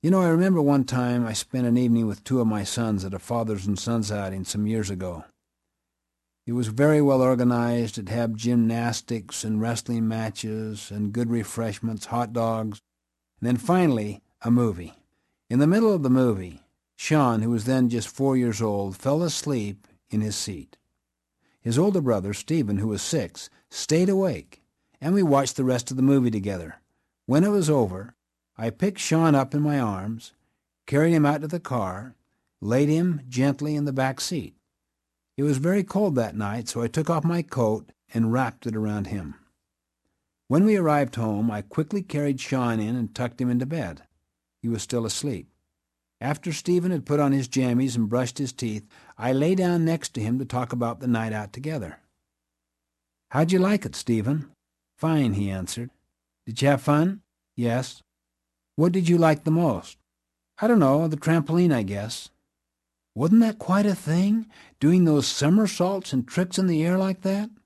I remember one time I spent an evening with two of my sons at a fathers and sons outing some years ago. It was very well organized. It had gymnastics and wrestling matches and good refreshments, hot dogs, and then finally a movie. In the middle of the movie, Sean, who was then just 4 years old, fell asleep in his seat. His older brother, Stephen, who was 6, stayed awake, and we watched the rest of the movie together. When it was over, I picked Sean up in my arms, carried him out to the car, laid him gently in the back seat. It was very cold that night, so I took off my coat and wrapped it around him. When we arrived home, I quickly carried Sean in and tucked him into bed. He was still asleep. After Stephen had put on his jammies and brushed his teeth, I lay down next to him to talk about the night out together. "How'd you like it, Stephen?" "Fine," he answered. "Did you have fun?" "Yes." "What did you like the most?" "I don't know, the trampoline, I guess." "Wasn't that quite a thing, doing those somersaults and tricks in the air like that?"